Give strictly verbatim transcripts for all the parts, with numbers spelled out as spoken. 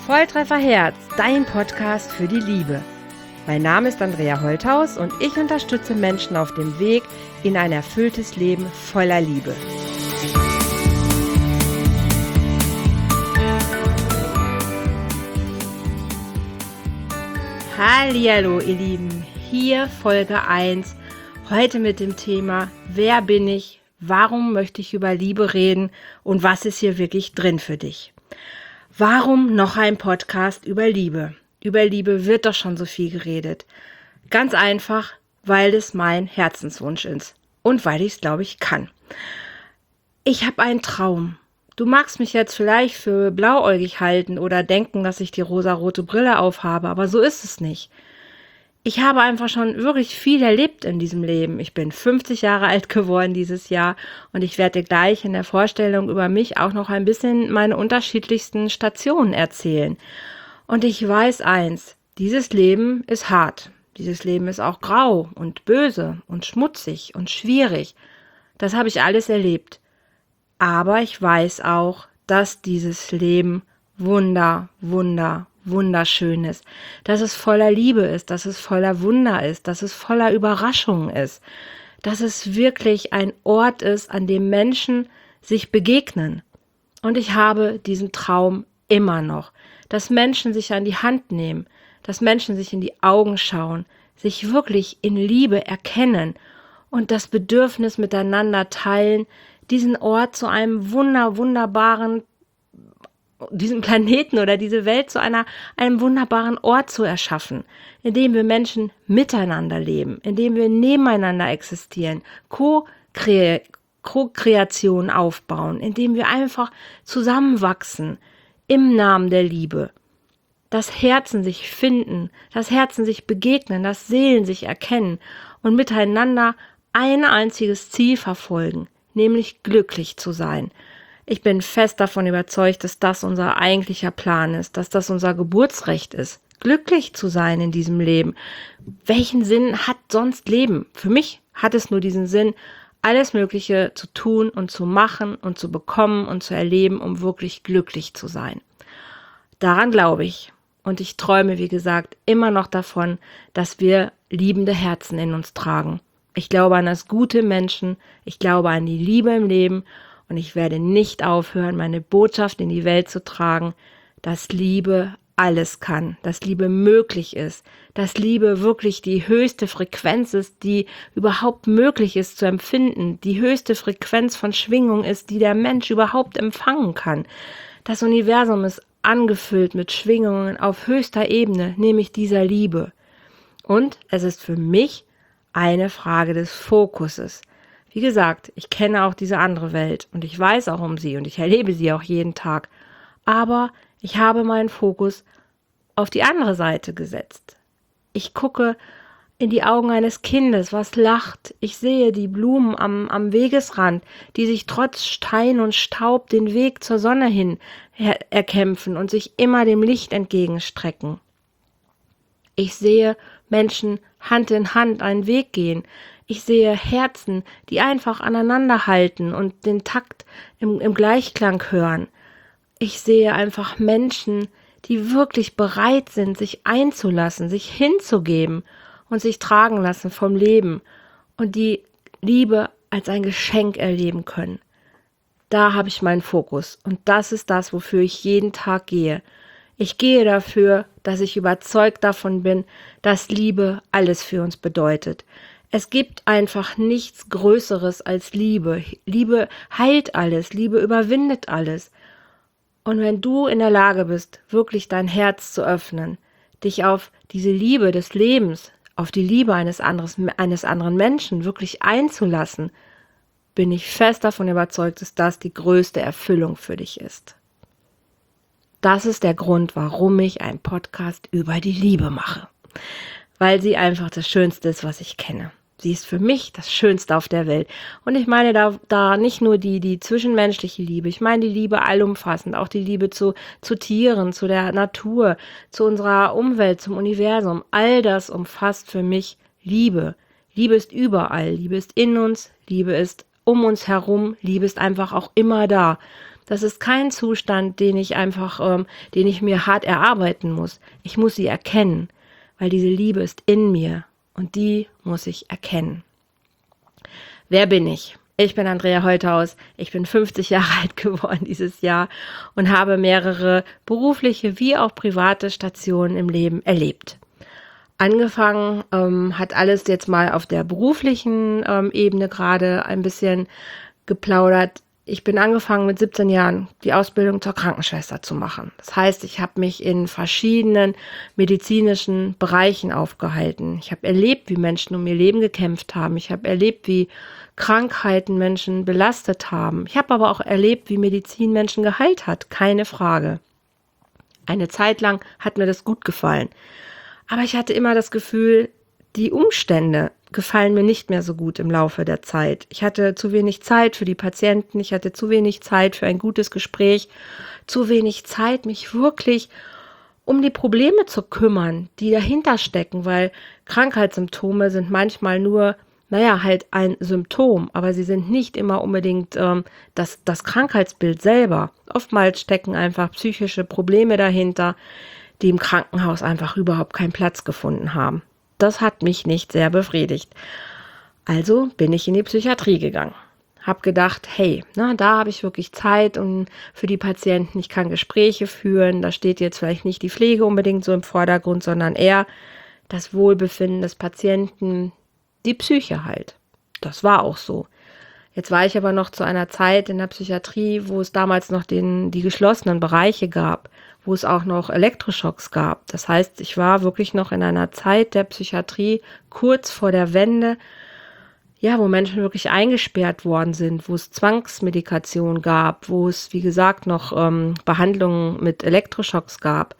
Volltreffer Herz, dein Podcast für die Liebe. Mein Name ist Andrea Holthaus und ich unterstütze Menschen auf dem Weg in ein erfülltes Leben voller Liebe. Hallihallo ihr Lieben, hier Folge eins, heute mit dem Thema Wer bin ich, warum möchte ich über Liebe reden und was ist hier wirklich drin für dich? Warum noch ein Podcast über Liebe? Über Liebe wird doch schon so viel geredet. Ganz einfach, weil es mein Herzenswunsch ist und weil ich es, glaube ich, kann. Ich habe einen Traum. Du magst mich jetzt vielleicht für blauäugig halten oder denken, dass ich die rosarote Brille aufhabe, aber so ist es nicht. Ich habe einfach schon wirklich viel erlebt in diesem Leben. Ich bin fünfzig Jahre alt geworden dieses Jahr und ich werde gleich in der Vorstellung über mich auch noch ein bisschen meine unterschiedlichsten Stationen erzählen. Und ich weiß eins, dieses Leben ist hart. Dieses Leben ist auch grau und böse und schmutzig und schwierig. Das habe ich alles erlebt. Aber ich weiß auch, dass dieses Leben wunder, wunder, wunderschön ist, dass es voller Liebe ist, dass es voller Wunder ist, dass es voller Überraschungen ist, dass es wirklich ein Ort ist, an dem Menschen sich begegnen. Und ich habe diesen Traum immer noch, dass Menschen sich an die Hand nehmen, dass Menschen sich in die Augen schauen, sich wirklich in Liebe erkennen und das Bedürfnis miteinander teilen, diesen Ort zu einem wunder, wunderbaren diesen Planeten oder diese Welt zu einer, einem wunderbaren Ort zu erschaffen, in dem wir Menschen miteinander leben, in dem wir nebeneinander existieren, Co-Kre- Co-Kreation aufbauen, in dem wir einfach zusammenwachsen im Namen der Liebe, dass Herzen sich finden, dass Herzen sich begegnen, dass Seelen sich erkennen und miteinander ein einziges Ziel verfolgen, nämlich glücklich zu sein. Ich bin fest davon überzeugt, dass das unser eigentlicher Plan ist, dass das unser Geburtsrecht ist, glücklich zu sein in diesem Leben. Welchen Sinn hat sonst Leben? Für mich hat es nur diesen Sinn, alles Mögliche zu tun und zu machen und zu bekommen und zu erleben, um wirklich glücklich zu sein. Daran glaube ich. Und ich träume, wie gesagt, immer noch davon, dass wir liebende Herzen in uns tragen. Ich glaube an das gute Menschen, ich glaube an die Liebe im Leben. Und ich werde nicht aufhören, meine Botschaft in die Welt zu tragen, dass Liebe alles kann, dass Liebe möglich ist, dass Liebe wirklich die höchste Frequenz ist, die überhaupt möglich ist zu empfinden, die höchste Frequenz von Schwingung ist, die der Mensch überhaupt empfangen kann. Das Universum ist angefüllt mit Schwingungen auf höchster Ebene, nämlich dieser Liebe. Und es ist für mich eine Frage des Fokuses. Wie gesagt, ich kenne auch diese andere Welt und ich weiß auch um sie und ich erlebe sie auch jeden Tag. Aber ich habe meinen Fokus auf die andere Seite gesetzt. Ich gucke in die Augen eines Kindes, was lacht. Ich sehe die Blumen am, am Wegesrand, die sich trotz Stein und Staub den Weg zur Sonne hin her- erkämpfen und sich immer dem Licht entgegenstrecken. Ich sehe Menschen Hand in Hand einen Weg gehen. Ich sehe Herzen, die einfach aneinander halten und den Takt im, im Gleichklang hören. Ich sehe einfach Menschen, die wirklich bereit sind, sich einzulassen, sich hinzugeben und sich tragen lassen vom Leben und die Liebe als ein Geschenk erleben können. Da habe ich meinen Fokus und das ist das, wofür ich jeden Tag gehe. Ich gehe dafür, dass ich überzeugt davon bin, dass Liebe alles für uns bedeutet. Es gibt einfach nichts Größeres als Liebe. Liebe heilt alles, Liebe überwindet alles. Und wenn du in der Lage bist, wirklich dein Herz zu öffnen, dich auf diese Liebe des Lebens, auf die Liebe eines, anderes, eines anderen Menschen wirklich einzulassen, bin ich fest davon überzeugt, dass das die größte Erfüllung für dich ist. Das ist der Grund, warum ich einen Podcast über die Liebe mache. Weil sie einfach das Schönste ist, was ich kenne. Sie ist für mich das Schönste auf der Welt. Und ich meine da, da nicht nur die, die zwischenmenschliche Liebe, ich meine die Liebe allumfassend, auch die Liebe zu, zu Tieren, zu der Natur, zu unserer Umwelt, zum Universum. All das umfasst für mich Liebe. Liebe ist überall, Liebe ist in uns, Liebe ist um uns herum, Liebe ist einfach auch immer da. Das ist kein Zustand, den ich einfach, ähm, den ich mir hart erarbeiten muss. Ich muss sie erkennen, weil diese Liebe ist in mir und die muss ich erkennen. Wer bin ich? Ich bin Andrea Holthaus, ich bin fünfzig Jahre alt geworden dieses Jahr und habe mehrere berufliche wie auch private Stationen im Leben erlebt. Angefangen ähm, hat alles jetzt mal auf der beruflichen ähm, Ebene gerade ein bisschen geplaudert. Ich bin angefangen mit siebzehn Jahren die Ausbildung zur Krankenschwester zu machen. Das heißt, ich habe mich in verschiedenen medizinischen Bereichen aufgehalten. Ich habe erlebt, wie Menschen um ihr Leben gekämpft haben. Ich habe erlebt, wie Krankheiten Menschen belastet haben. Ich habe aber auch erlebt, wie Medizin Menschen geheilt hat. Keine Frage. Eine Zeit lang hat mir das gut gefallen. Aber ich hatte immer das Gefühl, die Umstände gefallen mir nicht mehr so gut im Laufe der Zeit. Ich hatte zu wenig Zeit für die Patienten, ich hatte zu wenig Zeit für ein gutes Gespräch, zu wenig Zeit, mich wirklich um die Probleme zu kümmern, die dahinter stecken, weil Krankheitssymptome sind manchmal nur, naja, halt ein Symptom, aber sie sind nicht immer unbedingt ähm, das, das Krankheitsbild selber. Oftmals stecken einfach psychische Probleme dahinter, die im Krankenhaus einfach überhaupt keinen Platz gefunden haben. Das hat mich nicht sehr befriedigt. Also bin ich in die Psychiatrie gegangen. Hab gedacht, hey, na, da habe ich wirklich Zeit und für die Patienten, ich kann Gespräche führen. Da steht jetzt vielleicht nicht die Pflege unbedingt so im Vordergrund, sondern eher das Wohlbefinden des Patienten, die Psyche halt. Das war auch so. Jetzt war ich aber noch zu einer Zeit in der Psychiatrie, wo es damals noch den, die geschlossenen Bereiche gab, wo es auch noch Elektroschocks gab. Das heißt, ich war wirklich noch in einer Zeit der Psychiatrie kurz vor der Wende, ja, wo Menschen wirklich eingesperrt worden sind, wo es Zwangsmedikation gab, wo es, wie gesagt, noch ähm, Behandlungen mit Elektroschocks gab.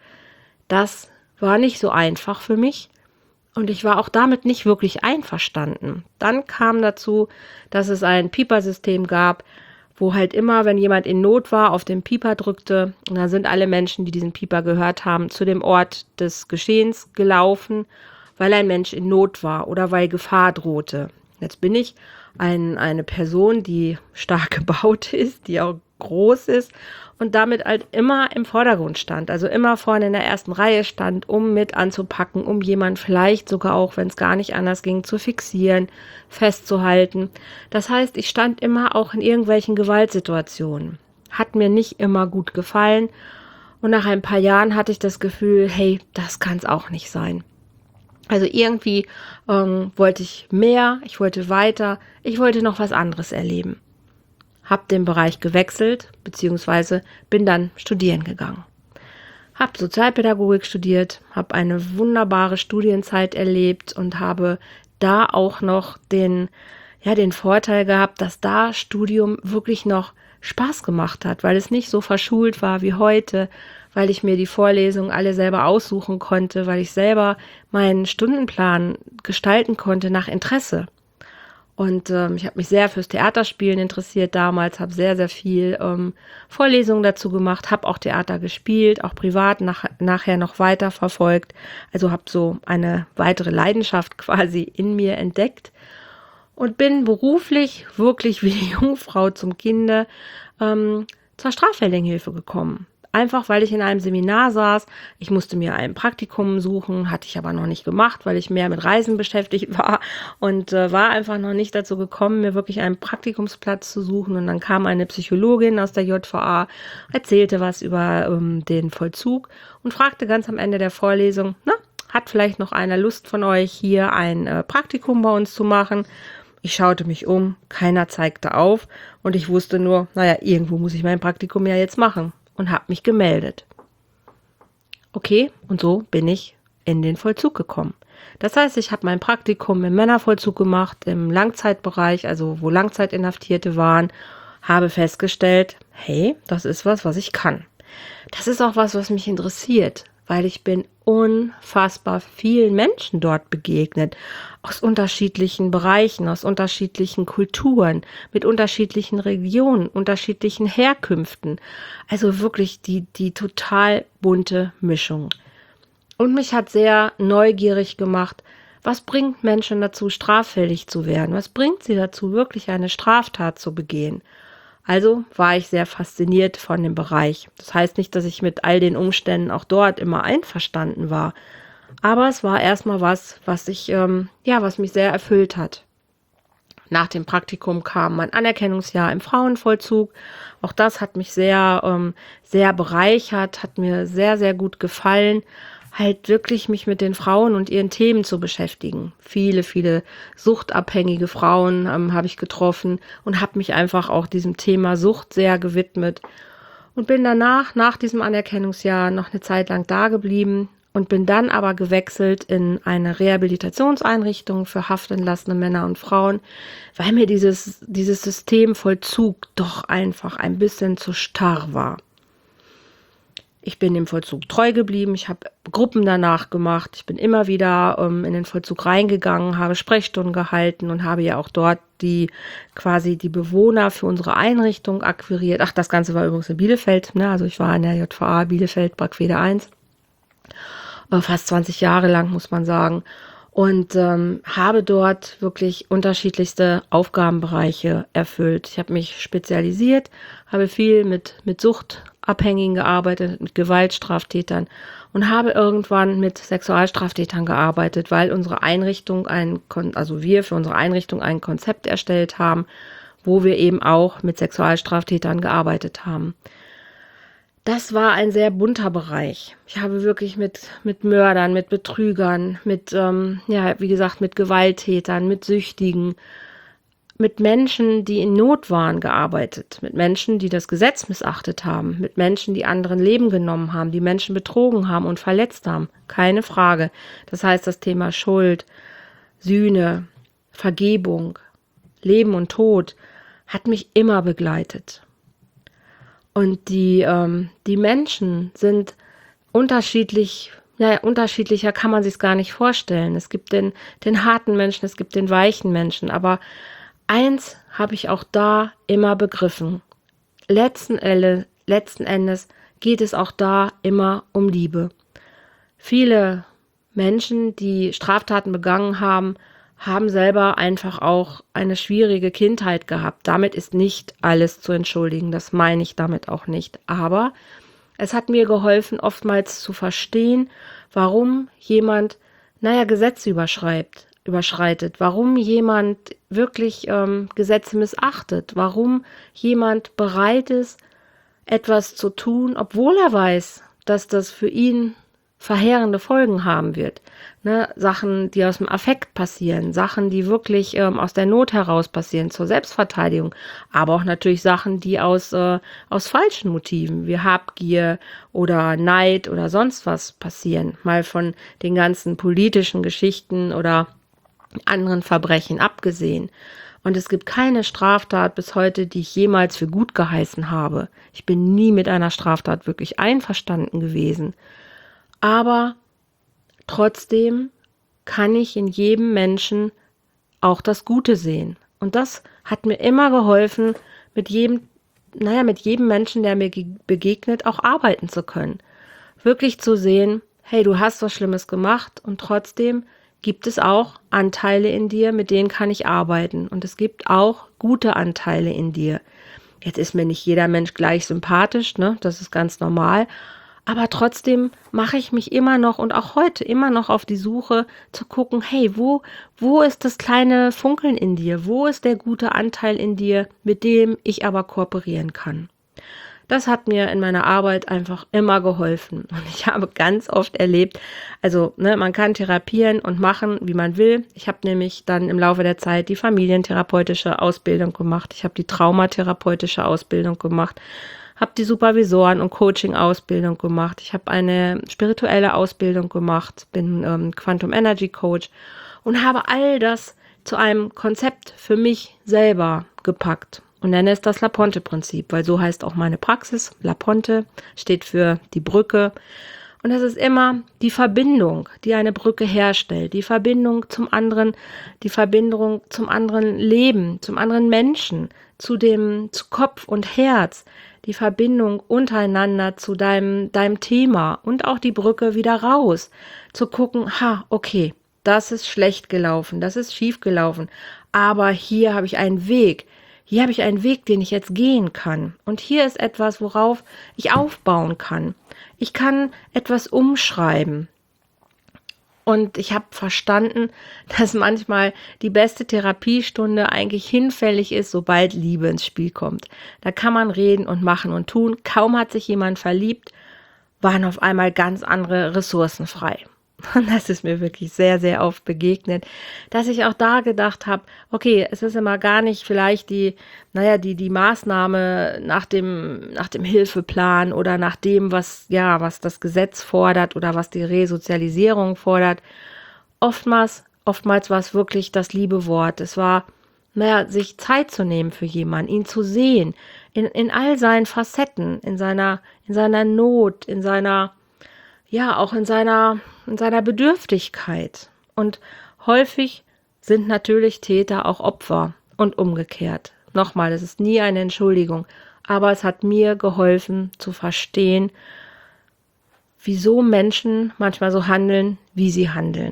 Das war nicht so einfach für mich. Und ich war auch damit nicht wirklich einverstanden. Dann kam dazu, dass es ein Piepersystem gab, wo halt immer, wenn jemand in Not war, auf den Pieper drückte. Und da sind alle Menschen, die diesen Pieper gehört haben, zu dem Ort des Geschehens gelaufen, weil ein Mensch in Not war oder weil Gefahr drohte. Jetzt bin ich ein, eine Person, die stark gebaut ist, die auch groß ist und damit halt immer im Vordergrund stand, also immer vorne in der ersten Reihe stand, um mit anzupacken, um jemand vielleicht sogar auch, wenn es gar nicht anders ging, zu fixieren, festzuhalten. Das heißt, ich stand immer auch in irgendwelchen Gewaltsituationen. Hat mir nicht immer gut gefallen und nach ein paar Jahren hatte ich das Gefühl, hey, das kann es auch nicht sein. Also irgendwie ähm, wollte ich mehr, ich wollte weiter, ich wollte noch was anderes erleben. Hab den Bereich gewechselt, beziehungsweise bin dann studieren gegangen. Hab Sozialpädagogik studiert, habe eine wunderbare Studienzeit erlebt und habe da auch noch den, ja, den Vorteil gehabt, dass da Studium wirklich noch Spaß gemacht hat, weil es nicht so verschult war wie heute, weil ich mir die Vorlesungen alle selber aussuchen konnte, weil ich selber meinen Stundenplan gestalten konnte nach Interesse. Und ähm, ich habe mich sehr fürs Theaterspielen interessiert damals, habe sehr, sehr viel ähm, Vorlesungen dazu gemacht, habe auch Theater gespielt, auch privat nach, nachher noch weiter verfolgt. Also habe so eine weitere Leidenschaft quasi in mir entdeckt und bin beruflich wirklich wie die Jungfrau zum Kinde ähm, zur Straffälligenhilfe gekommen. Einfach, weil ich in einem Seminar saß. Ich musste mir ein Praktikum suchen, hatte ich aber noch nicht gemacht, weil ich mehr mit Reisen beschäftigt war und äh, war einfach noch nicht dazu gekommen, mir wirklich einen Praktikumsplatz zu suchen. Und dann kam eine Psychologin aus der J V A, erzählte was über ähm, den Vollzug und fragte ganz am Ende der Vorlesung, na, hat vielleicht noch einer Lust von euch, hier ein äh, Praktikum bei uns zu machen? Ich schaute mich um, keiner zeigte auf und ich wusste nur, naja, irgendwo muss ich mein Praktikum ja jetzt machen. Und habe mich gemeldet. Okay, und so bin ich in den Vollzug gekommen. Das heißt, ich habe mein Praktikum im Männervollzug gemacht, im Langzeitbereich, also wo Langzeitinhaftierte waren, habe festgestellt, hey, das ist was, was ich kann. Das ist auch was, was mich interessiert, weil ich bin unfassbar vielen Menschen dort begegnet, aus unterschiedlichen Bereichen, aus unterschiedlichen Kulturen, mit unterschiedlichen Regionen, unterschiedlichen Herkünften. Also wirklich die, die total bunte Mischung. Und mich hat sehr neugierig gemacht, was bringt Menschen dazu, straffällig zu werden? Was bringt sie dazu, wirklich eine Straftat zu begehen? Also war ich sehr fasziniert von dem Bereich. Das heißt nicht, dass ich mit all den Umständen auch dort immer einverstanden war. Aber es war erstmal was, was ich, ähm, ja, was mich sehr erfüllt hat. Nach dem Praktikum kam mein Anerkennungsjahr im Frauenvollzug. Auch das hat mich sehr, ähm, sehr bereichert, hat mir sehr, sehr gut gefallen, halt wirklich mich mit den Frauen und ihren Themen zu beschäftigen. Viele, viele suchtabhängige Frauen ähm, habe ich getroffen und habe mich einfach auch diesem Thema Sucht sehr gewidmet und bin danach, nach diesem Anerkennungsjahr, noch eine Zeit lang da geblieben und bin dann aber gewechselt in eine Rehabilitationseinrichtung für haftentlassene Männer und Frauen, weil mir dieses, dieses System Vollzug doch einfach ein bisschen zu starr war. Ich bin dem Vollzug treu geblieben, ich habe Gruppen danach gemacht, ich bin immer wieder ähm, in den Vollzug reingegangen, habe Sprechstunden gehalten und habe ja auch dort die quasi die Bewohner für unsere Einrichtung akquiriert. Ach, das Ganze war übrigens in Bielefeld, ne? Also ich war in der J V A Bielefeld, Brackwede eins, äh, fast zwanzig Jahre lang, muss man sagen. Und ähm, habe dort wirklich unterschiedlichste Aufgabenbereiche erfüllt. Ich habe mich spezialisiert, habe viel mit, mit Suchtabhängigen gearbeitet, mit Gewaltstraftätern und habe irgendwann mit Sexualstraftätern gearbeitet, weil unsere Einrichtung ein, also wir für unsere Einrichtung ein Konzept erstellt haben, wo wir eben auch mit Sexualstraftätern gearbeitet haben. Das war ein sehr bunter Bereich. Ich habe wirklich mit, mit Mördern, mit Betrügern, mit, ähm, ja, wie gesagt, mit Gewalttätern, mit Süchtigen, mit Menschen, die in Not waren, gearbeitet. Mit Menschen, die das Gesetz missachtet haben. Mit Menschen, die anderen Leben genommen haben, die Menschen betrogen haben und verletzt haben. Keine Frage. Das heißt, das Thema Schuld, Sühne, Vergebung, Leben und Tod hat mich immer begleitet. Und die, ähm, die Menschen sind unterschiedlich, ja, unterschiedlicher kann man sich es gar nicht vorstellen. Es gibt den, den harten Menschen, es gibt den weichen Menschen. Aber eins habe ich auch da immer begriffen. Letzten, Elle, letzten Endes geht es auch da immer um Liebe. Viele Menschen, die Straftaten begangen haben, haben selber einfach auch eine schwierige Kindheit gehabt. Damit ist nicht alles zu entschuldigen, das meine ich damit auch nicht. Aber es hat mir geholfen, oftmals zu verstehen, warum jemand, naja, Gesetze überschreibt, überschreitet, warum jemand wirklich ähm, Gesetze missachtet, warum jemand bereit ist, etwas zu tun, obwohl er weiß, dass das für ihn verheerende Folgen haben wird. Ne, Sachen, die aus dem Affekt passieren, Sachen, die wirklich ähm, aus der Not heraus passieren, zur Selbstverteidigung, aber auch natürlich Sachen, die aus, äh, aus falschen Motiven, wie Habgier oder Neid oder sonst was passieren, mal von den ganzen politischen Geschichten oder anderen Verbrechen abgesehen. Und es gibt keine Straftat bis heute, die ich jemals für gut geheißen habe. Ich bin nie mit einer Straftat wirklich einverstanden gewesen. Aber trotzdem kann ich in jedem Menschen auch das Gute sehen. Und das hat mir immer geholfen, mit jedem, naja, mit jedem Menschen, der mir begegnet, auch arbeiten zu können. Wirklich zu sehen, hey, du hast was Schlimmes gemacht und trotzdem gibt es auch Anteile in dir, mit denen kann ich arbeiten. Und es gibt auch gute Anteile in dir. Jetzt ist mir nicht jeder Mensch gleich sympathisch, ne? Das ist ganz normal. Aber trotzdem mache ich mich immer noch und auch heute immer noch auf die Suche zu gucken, hey, wo, wo ist das kleine Funkeln in dir? Wo ist der gute Anteil in dir, mit dem ich aber kooperieren kann? Das hat mir in meiner Arbeit einfach immer geholfen. Und ich habe ganz oft erlebt, also ne, man kann therapieren und machen, wie man will. Ich habe nämlich dann im Laufe der Zeit die familientherapeutische Ausbildung gemacht. Ich habe die traumatherapeutische Ausbildung gemacht. Habe die Supervisoren- und Coaching-Ausbildung gemacht. Ich habe eine spirituelle Ausbildung gemacht, bin ähm, Quantum Energy Coach und habe all das zu einem Konzept für mich selber gepackt und nenne es das LaPonte-Prinzip, weil so heißt auch meine Praxis. LaPonte steht für die Brücke und das ist immer die Verbindung, die eine Brücke herstellt, die Verbindung zum anderen, die Verbindung zum anderen Leben, zum anderen Menschen, zu dem, zu Kopf und Herz, die Verbindung untereinander zu deinem, deinem Thema und auch die Brücke wieder raus, zu gucken, ha, okay, das ist schlecht gelaufen, das ist schief gelaufen, aber hier habe ich einen Weg, Hier habe ich einen Weg, den ich jetzt gehen kann. Und hier ist etwas, worauf ich aufbauen kann. Ich kann etwas umschreiben. Und ich habe verstanden, dass manchmal die beste Therapiestunde eigentlich hinfällig ist, sobald Liebe ins Spiel kommt. Da kann man reden und machen und tun. Kaum hat sich jemand verliebt, waren auf einmal ganz andere Ressourcen frei. Und das ist mir wirklich sehr, sehr oft begegnet, dass ich auch da gedacht habe, okay, es ist immer gar nicht vielleicht die, naja, die, die Maßnahme nach dem, nach dem Hilfeplan oder nach dem, was, ja, was das Gesetz fordert oder was die Resozialisierung fordert. Oftmals, oftmals war es wirklich das liebe Wort. Es war, naja, sich Zeit zu nehmen für jemanden, ihn zu sehen, in, in all seinen Facetten, in seiner, in seiner Not, in seiner, ja, auch in seiner, in seiner Bedürftigkeit. Und häufig sind natürlich Täter auch Opfer und umgekehrt. Nochmal, es ist nie eine Entschuldigung, aber es hat mir geholfen zu verstehen, wieso Menschen manchmal so handeln, wie sie handeln.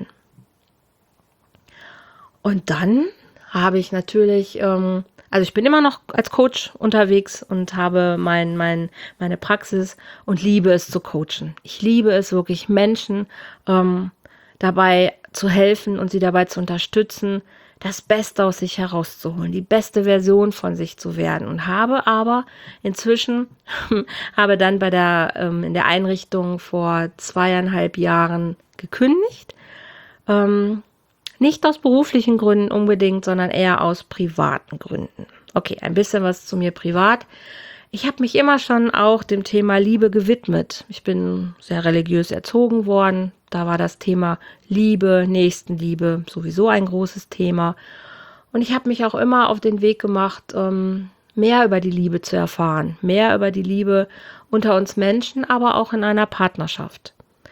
Und dann habe ich natürlich, ähm, also ich bin immer noch als Coach unterwegs und habe mein, mein, meine Praxis und liebe es zu coachen. Ich liebe es wirklich, Menschen ähm, dabei zu helfen und sie dabei zu unterstützen, das Beste aus sich herauszuholen, die beste Version von sich zu werden. Und habe aber inzwischen, habe dann bei der, ähm, in der Einrichtung vor zweieinhalb Jahren gekündigt. Ähm, Nicht aus beruflichen Gründen unbedingt, sondern eher aus privaten Gründen. Okay, ein bisschen was zu mir privat. Ich habe mich immer schon auch dem Thema Liebe gewidmet. Ich bin sehr religiös erzogen worden. Da war das Thema Liebe, Nächstenliebe sowieso ein großes Thema. Und ich habe mich auch immer auf den Weg gemacht, mehr über die Liebe zu erfahren. Mehr über die Liebe unter uns Menschen, aber auch in einer Partnerschaft.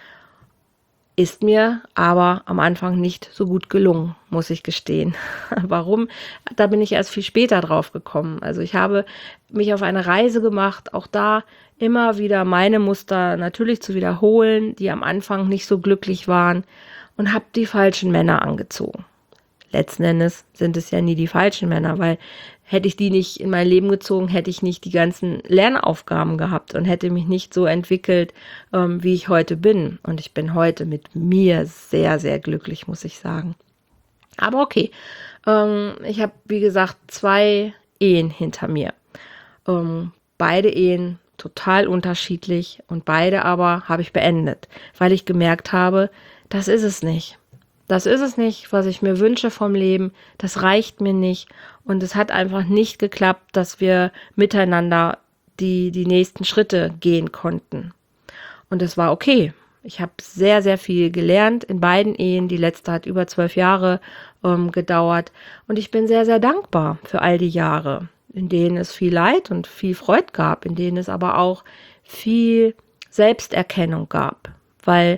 Ist mir aber am Anfang nicht so gut gelungen, muss ich gestehen. Warum? Da bin ich erst viel später drauf gekommen. Also ich habe mich auf eine Reise gemacht, auch da immer wieder meine Muster natürlich zu wiederholen, die am Anfang nicht so glücklich waren, und habe die falschen Männer angezogen. Letzten Endes sind es ja nie die falschen Männer, weil hätte ich die nicht in mein Leben gezogen, hätte ich nicht die ganzen Lernaufgaben gehabt und hätte mich nicht so entwickelt, ähm, wie ich heute bin. Und ich bin heute mit mir sehr, sehr glücklich, muss ich sagen. Aber okay, ähm, ich habe, wie gesagt, zwei Ehen hinter mir. Ähm, beide Ehen total unterschiedlich und beide aber habe ich beendet, weil ich gemerkt habe, das ist es nicht. Das ist es nicht, was ich mir wünsche vom Leben. Das reicht mir nicht. Und es hat einfach nicht geklappt, dass wir miteinander die, die nächsten Schritte gehen konnten. Und es war okay. Ich habe sehr, sehr viel gelernt in beiden Ehen. Die letzte hat über zwölf Jahre ähm, gedauert. Und ich bin sehr, sehr dankbar für all die Jahre, in denen es viel Leid und viel Freude gab, in denen es aber auch viel Selbsterkennung gab. Weil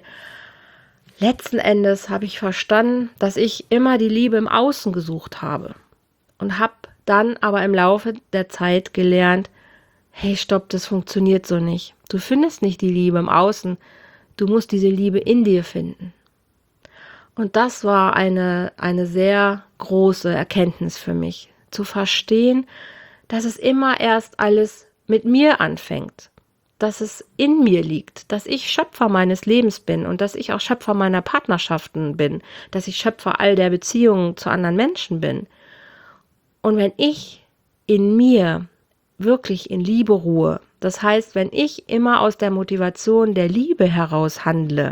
letzten Endes habe ich verstanden, dass ich immer die Liebe im Außen gesucht habe und habe dann aber im Laufe der Zeit gelernt, hey, stopp, das funktioniert so nicht. Du findest nicht die Liebe im Außen, du musst diese Liebe in dir finden. Und das war eine, eine sehr große Erkenntnis für mich, zu verstehen, dass es immer erst alles mit mir anfängt. Dass es in mir liegt, dass ich Schöpfer meines Lebens bin und dass ich auch Schöpfer meiner Partnerschaften bin, dass ich Schöpfer all der Beziehungen zu anderen Menschen bin. Und wenn ich in mir wirklich in Liebe ruhe, das heißt, wenn ich immer aus der Motivation der Liebe heraus handle,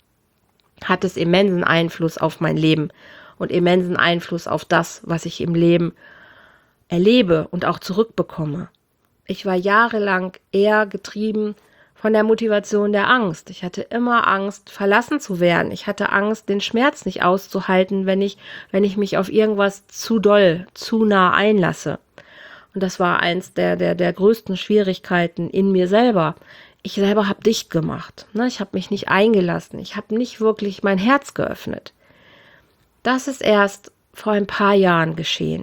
hat es immensen Einfluss auf mein Leben und immensen Einfluss auf das, was ich im Leben erlebe und auch zurückbekomme. Ich war jahrelang eher getrieben von der Motivation der Angst. Ich hatte immer Angst, verlassen zu werden. Ich hatte Angst, den Schmerz nicht auszuhalten, wenn ich, wenn ich mich auf irgendwas zu doll, zu nah einlasse. Und das war eins der, der, der größten Schwierigkeiten in mir selber. Ich selber habe dicht gemacht. Ich habe mich nicht eingelassen. Ich habe nicht wirklich mein Herz geöffnet. Das ist erst vor ein paar Jahren geschehen.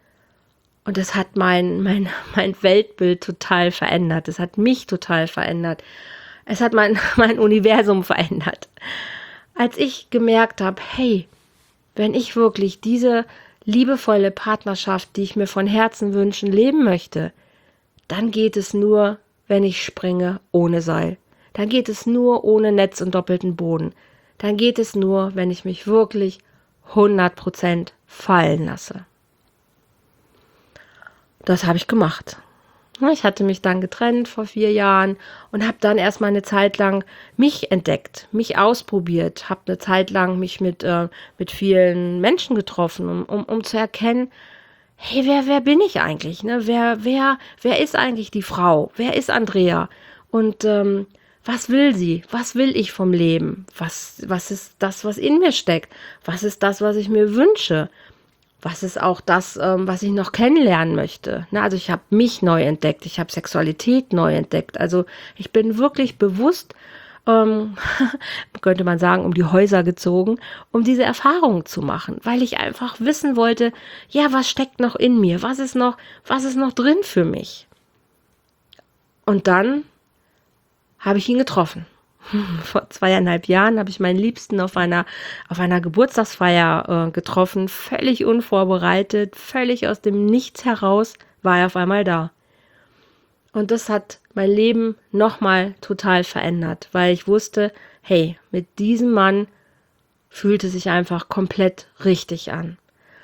Und das hat mein, mein, mein Weltbild total verändert. Es hat mich total verändert. Es hat mein, mein Universum verändert. Als ich gemerkt habe, hey, wenn ich wirklich diese liebevolle Partnerschaft, die ich mir von Herzen wünschen, leben möchte, dann geht es nur, wenn ich springe ohne Seil. Dann geht es nur ohne Netz und doppelten Boden. Dann geht es nur, wenn ich mich wirklich hundert Prozent fallen lasse. Das habe ich gemacht. Ich hatte mich dann getrennt vor vier Jahren und habe dann erstmal eine Zeit lang mich entdeckt, mich ausprobiert, habe eine Zeit lang mich mit, äh, mit vielen Menschen getroffen, um, um, um zu erkennen, hey, wer, wer bin ich eigentlich? Ne? Wer, wer, wer ist eigentlich die Frau? Wer ist Andrea? Und ähm, was will sie? Was will ich vom Leben? Was, was ist das, was in mir steckt? Was ist das, was ich mir wünsche? Was ist auch das, ähm, was ich noch kennenlernen möchte? Ne? Also ich habe mich neu entdeckt, ich habe Sexualität neu entdeckt. Also ich bin wirklich bewusst, ähm, könnte man sagen, um die Häuser gezogen, um diese Erfahrung zu machen, weil ich einfach wissen wollte, ja, was steckt noch in mir? Was ist noch, was ist noch drin für mich? Und dann habe ich ihn getroffen. Vor zweieinhalb Jahren habe ich meinen Liebsten auf einer, auf einer Geburtstagsfeier äh, getroffen, völlig unvorbereitet, völlig aus dem Nichts heraus war er auf einmal da. Und das hat mein Leben nochmal total verändert, weil ich wusste, hey, mit diesem Mann fühlte sich einfach komplett richtig an.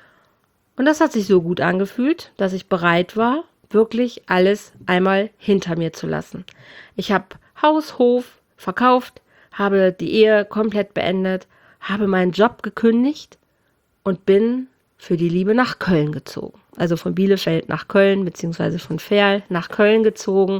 Und das hat sich so gut angefühlt, dass ich bereit war, wirklich alles einmal hinter mir zu lassen. Ich habe Haus, Hof verkauft, habe die Ehe komplett beendet, habe meinen Job gekündigt und bin für die Liebe nach Köln gezogen. Also von Bielefeld nach Köln, beziehungsweise von Verl nach Köln gezogen,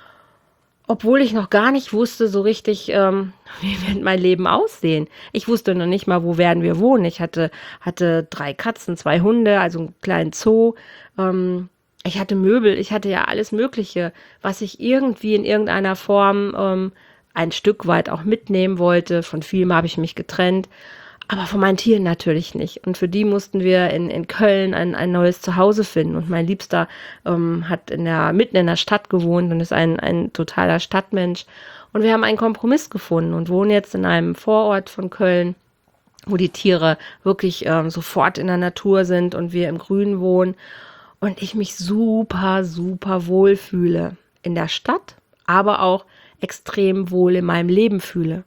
obwohl ich noch gar nicht wusste so richtig, ähm, wie wird mein Leben aussehen. Ich wusste noch nicht mal, wo werden wir wohnen. Ich hatte, hatte drei Katzen, zwei Hunde, also einen kleinen Zoo, ähm, ich hatte Möbel, ich hatte ja alles Mögliche, was ich irgendwie in irgendeiner Form ähm, ein Stück weit auch mitnehmen wollte. Von vielem habe ich mich getrennt, aber von meinen Tieren natürlich nicht. Und für die mussten wir in, in Köln ein, ein neues Zuhause finden. Und mein Liebster ähm, hat in der, mitten in der Stadt gewohnt und ist ein, ein totaler Stadtmensch. Und wir haben einen Kompromiss gefunden und wohnen jetzt in einem Vorort von Köln, wo die Tiere wirklich ähm, sofort in der Natur sind und wir im Grün wohnen. Und ich mich super, super wohl fühle in der Stadt, aber auch extrem wohl in meinem Leben fühle.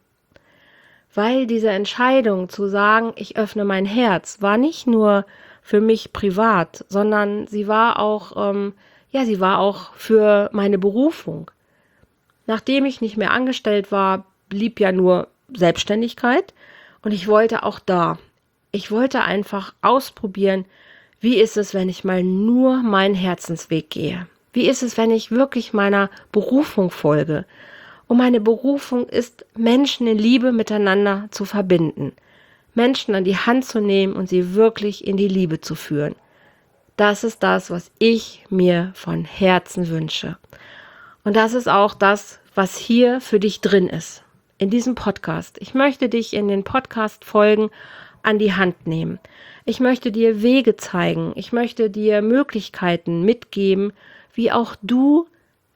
Weil diese Entscheidung zu sagen, ich öffne mein Herz, war nicht nur für mich privat, sondern sie war auch, ähm, ja, sie war auch für meine Berufung. Nachdem ich nicht mehr angestellt war, blieb ja nur Selbstständigkeit und ich wollte auch da. Ich wollte einfach ausprobieren, wie ist es, wenn ich mal nur meinen Herzensweg gehe? Wie ist es, wenn ich wirklich meiner Berufung folge? Und meine Berufung ist, Menschen in Liebe miteinander zu verbinden. Menschen an die Hand zu nehmen und sie wirklich in die Liebe zu führen. Das ist das, was ich mir von Herzen wünsche. Und das ist auch das, was hier für dich drin ist, in diesem Podcast. Ich möchte dich in den Podcast-Folgen an die Hand nehmen. Ich möchte dir Wege zeigen. Ich möchte dir Möglichkeiten mitgeben, wie auch du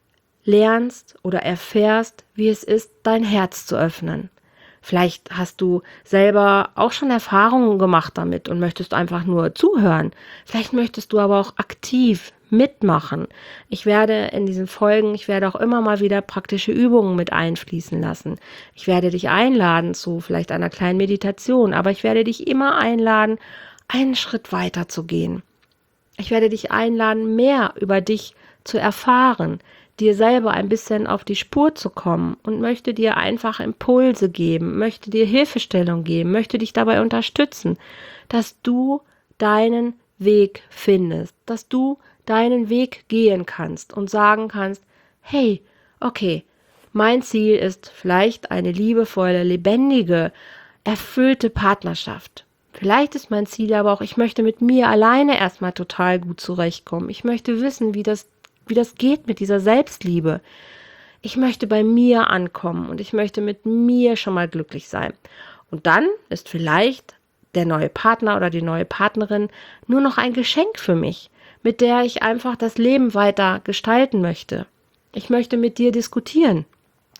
lernst oder erfährst, wie es ist, dein Herz zu öffnen. Vielleicht hast du selber auch schon Erfahrungen gemacht damit und möchtest einfach nur zuhören. Vielleicht möchtest du aber auch aktiv mitmachen. Ich werde in diesen Folgen, ich werde auch immer mal wieder praktische Übungen mit einfließen lassen. Ich werde dich einladen zu vielleicht einer kleinen Meditation, aber ich werde dich immer einladen, einen Schritt weiter zu gehen. Ich werde dich einladen, mehr über dich zu erfahren, dir selber ein bisschen auf die Spur zu kommen und möchte dir einfach Impulse geben, möchte dir Hilfestellung geben, möchte dich dabei unterstützen, dass du deinen Weg findest, dass du deinen Weg gehen kannst und sagen kannst, hey, okay, mein Ziel ist vielleicht eine liebevolle, lebendige, erfüllte Partnerschaft. Vielleicht ist mein Ziel aber auch, ich möchte mit mir alleine erstmal total gut zurechtkommen. Ich möchte wissen, wie das wie das geht mit dieser Selbstliebe. Ich möchte bei mir ankommen und ich möchte mit mir schon mal glücklich sein. Und dann ist vielleicht der neue Partner oder die neue Partnerin nur noch ein Geschenk für mich, mit der ich einfach das Leben weiter gestalten möchte. Ich möchte mit dir diskutieren.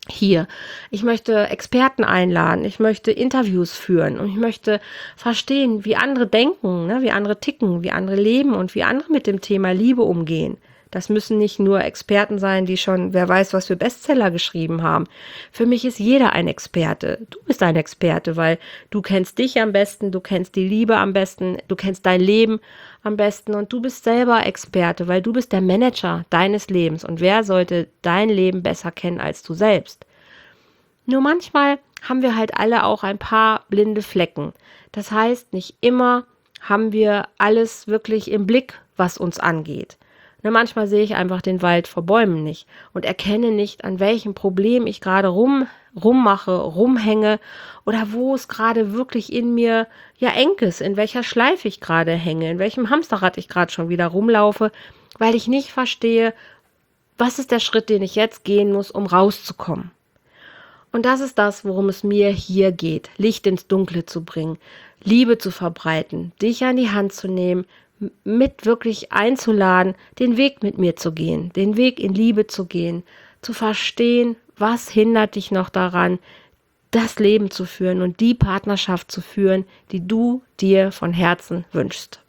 hier. Ich möchte Experten einladen, ich möchte Interviews führen und ich möchte verstehen, wie andere denken, ne, wie andere ticken, wie andere leben und wie andere mit dem Thema Liebe umgehen. Das müssen nicht nur Experten sein, die schon, wer weiß, was für Bestseller geschrieben haben. Für mich ist jeder ein Experte. Du bist ein Experte, weil du kennst dich am besten, du kennst die Liebe am besten, du kennst dein Leben am besten und du bist selber Experte, weil du bist der Manager deines Lebens. Und wer sollte dein Leben besser kennen als du selbst? Nur manchmal haben wir halt alle auch ein paar blinde Flecken. Das heißt, nicht immer haben wir alles wirklich im Blick, was uns angeht. Ne, manchmal sehe ich einfach den Wald vor Bäumen nicht und erkenne nicht, an welchem Problem ich gerade rum, rummache, rumhänge oder wo es gerade wirklich in mir ja eng ist, in welcher Schleife ich gerade hänge, in welchem Hamsterrad ich gerade schon wieder rumlaufe, weil ich nicht verstehe, was ist der Schritt, den ich jetzt gehen muss, um rauszukommen. Und das ist das, worum es mir hier geht, Licht ins Dunkle zu bringen, Liebe zu verbreiten, dich an die Hand zu nehmen, mit wirklich einzuladen, den Weg mit mir zu gehen, den Weg in Liebe zu gehen, zu verstehen, was hindert dich noch daran, das Leben zu führen und die Partnerschaft zu führen, die du dir von Herzen wünschst.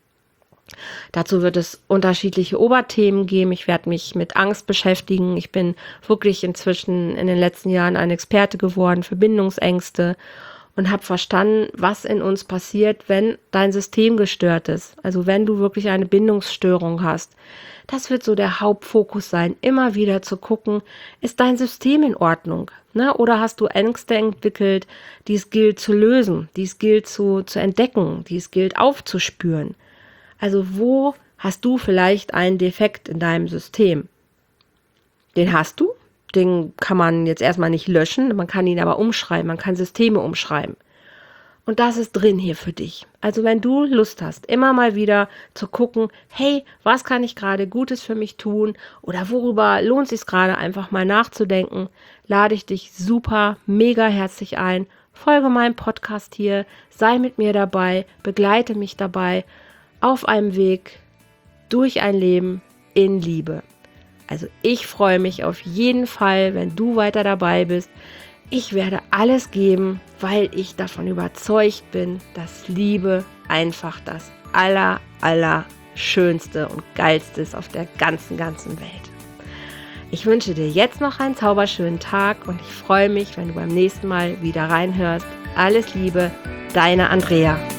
Dazu wird es unterschiedliche Oberthemen geben. Ich werde mich mit Angst beschäftigen. Ich bin wirklich inzwischen in den letzten Jahren ein Experte geworden für Bindungsängste und habe verstanden, was in uns passiert, wenn dein System gestört ist. Also wenn du wirklich eine Bindungsstörung hast. Das wird so der Hauptfokus sein, immer wieder zu gucken, ist dein System in Ordnung? Ne? Oder hast du Ängste entwickelt, die es gilt zu lösen, die es gilt zu, zu entdecken, die es gilt aufzuspüren? Also wo hast du vielleicht einen Defekt in deinem System? Den hast du, den kann man jetzt erstmal nicht löschen, man kann ihn aber umschreiben, man kann Systeme umschreiben. Und das ist drin hier für dich. Also wenn du Lust hast, immer mal wieder zu gucken, hey, was kann ich gerade Gutes für mich tun oder worüber lohnt es sich gerade einfach mal nachzudenken, lade ich dich super, mega herzlich ein. Folge meinem Podcast hier, sei mit mir dabei, begleite mich dabei auf einem Weg durch ein Leben in Liebe. Also ich freue mich auf jeden Fall, wenn du weiter dabei bist. Ich werde alles geben, weil ich davon überzeugt bin, dass Liebe einfach das aller, aller Schönste und Geilste ist auf der ganzen, ganzen Welt. Ich wünsche dir jetzt noch einen zauberschönen Tag und ich freue mich, wenn du beim nächsten Mal wieder reinhörst. Alles Liebe, deine Andrea.